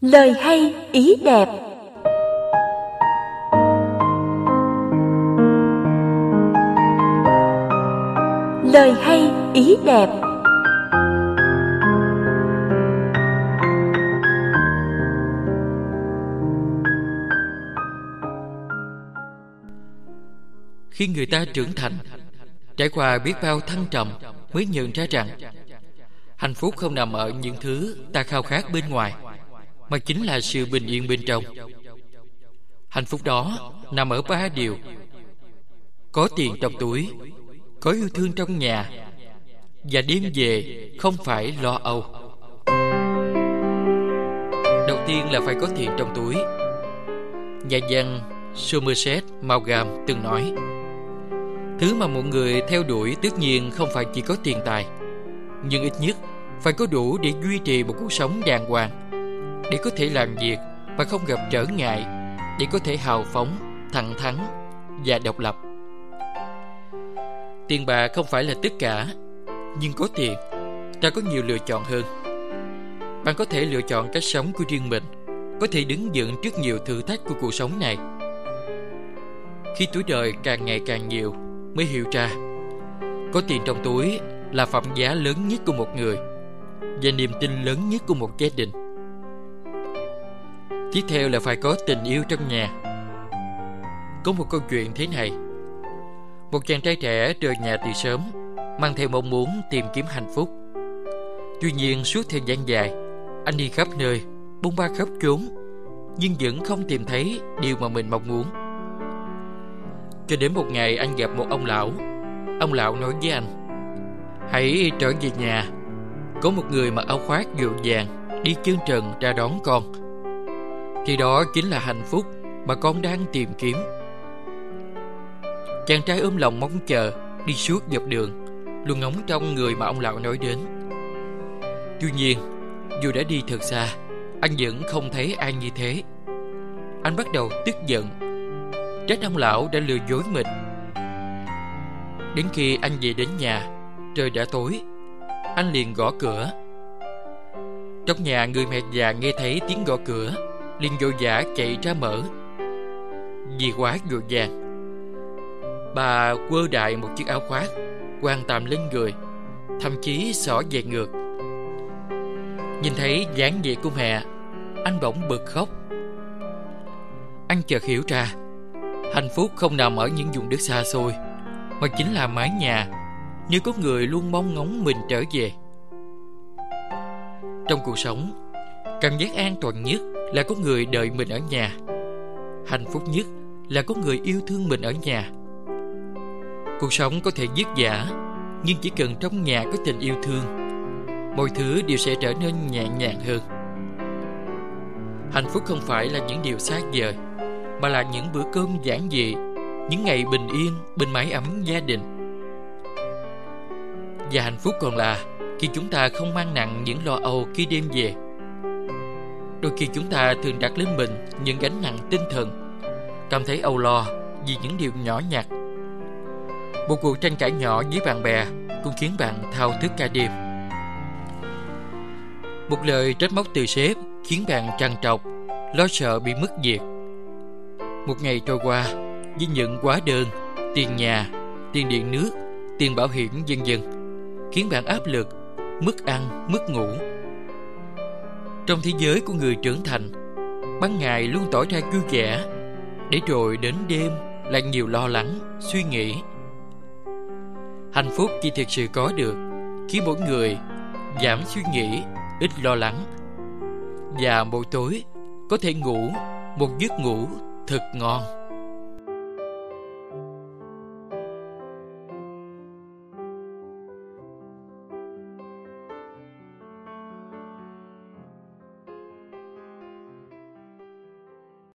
Lời hay ý đẹp. Lời hay ý đẹp. Khi người ta trưởng thành, trải qua biết bao thăng trầm, mới nhận ra rằng hạnh phúc không nằm ở những thứ ta khao khát bên ngoài, mà chính là sự bình yên bên trong. Hạnh phúc đó nằm ở 3 điều: có tiền trong túi, có yêu thương trong nhà, và đêm về không phải lo âu. Đầu tiên là phải có tiền trong túi. Nhà văn Somerset Maugham từng nói: thứ mà một người theo đuổi tất nhiên không phải chỉ có tiền tài, nhưng ít nhất phải có đủ để duy trì một cuộc sống đàng hoàng, để có thể làm việc mà không gặp trở ngại, để có thể hào phóng, thẳng thắn và độc lập. Tiền bạc không phải là tất cả, nhưng có tiền, ta có nhiều lựa chọn hơn. Bạn có thể lựa chọn cách sống của riêng mình, có thể đứng vững trước nhiều thử thách của cuộc sống này. Khi tuổi đời càng ngày càng nhiều, mới hiểu ra có tiền trong túi là phẩm giá lớn nhất của một người và niềm tin lớn nhất của một gia đình. Tiếp theo là phải có tình yêu trong nhà. Có một câu chuyện thế này: một chàng trai trẻ rời nhà từ sớm, mang theo mong muốn tìm kiếm hạnh phúc. Tuy nhiên suốt thời gian dài, anh đi khắp nơi, bôn ba khắp chốn, nhưng vẫn không tìm thấy điều mà mình mong muốn. Cho đến một ngày anh gặp một ông lão. Ông lão nói với anh: hãy trở về nhà, có một người mặc áo khoác gượng vàng đi chân trần ra đón con. Thì đó chính là hạnh phúc mà con đang tìm kiếm. Chàng trai ôm lòng mong chờ, đi suốt dọc đường, luôn ngóng trông người mà ông lão nói đến. Tuy nhiên, dù đã đi thật xa, anh vẫn không thấy ai như thế. Anh bắt đầu tức giận, trách ông lão đã lừa dối mình. Đến khi anh về đến nhà, trời đã tối. Anh liền gõ cửa. Trong nhà, người mẹ già nghe thấy tiếng gõ cửa, liền vội vã chạy ra mở. Vì quá vội vàng, bà quơ đại một chiếc áo khoác, quàng tạm lên người, thậm chí xỏ về ngược. Nhìn thấy dáng vẻ của mẹ, anh bỗng bật khóc. Anh chợt hiểu ra, hạnh phúc không nằm ở những vùng đất xa xôi, mà chính là mái nhà, như có người luôn mong ngóng mình trở về. Trong cuộc sống, cảm giác an toàn nhất là có người đợi mình ở nhà. Hạnh phúc nhất là có người yêu thương mình ở nhà. Cuộc sống có thể vất vả, nhưng chỉ cần trong nhà có tình yêu thương, mọi thứ đều sẽ trở nên nhẹ nhàng hơn. Hạnh phúc không phải là những điều xa vời, mà là những bữa cơm giản dị, những ngày bình yên bên mái ấm gia đình. Và hạnh phúc còn là khi chúng ta không mang nặng những lo âu khi đêm về. Đôi khi chúng ta thường đặt lên mình những gánh nặng tinh thần, cảm thấy âu lo vì những điều nhỏ nhặt. Một cuộc tranh cãi nhỏ với bạn bè cũng khiến bạn thao thức cả đêm. Một lời trách móc từ sếp khiến bạn trằn trọc, lo sợ bị mất việc. Một ngày trôi qua với những hóa đơn, tiền nhà, tiền điện nước, tiền bảo hiểm vân vân, khiến bạn áp lực, mất ăn, mất ngủ. Trong thế giới của người trưởng thành, ban ngày luôn tỏ ra vui vẻ, để rồi đến đêm lại nhiều lo lắng, suy nghĩ. Hạnh phúc chỉ thực sự có được khi mỗi người giảm suy nghĩ, ít lo lắng, và mỗi tối có thể ngủ một giấc ngủ thật ngon.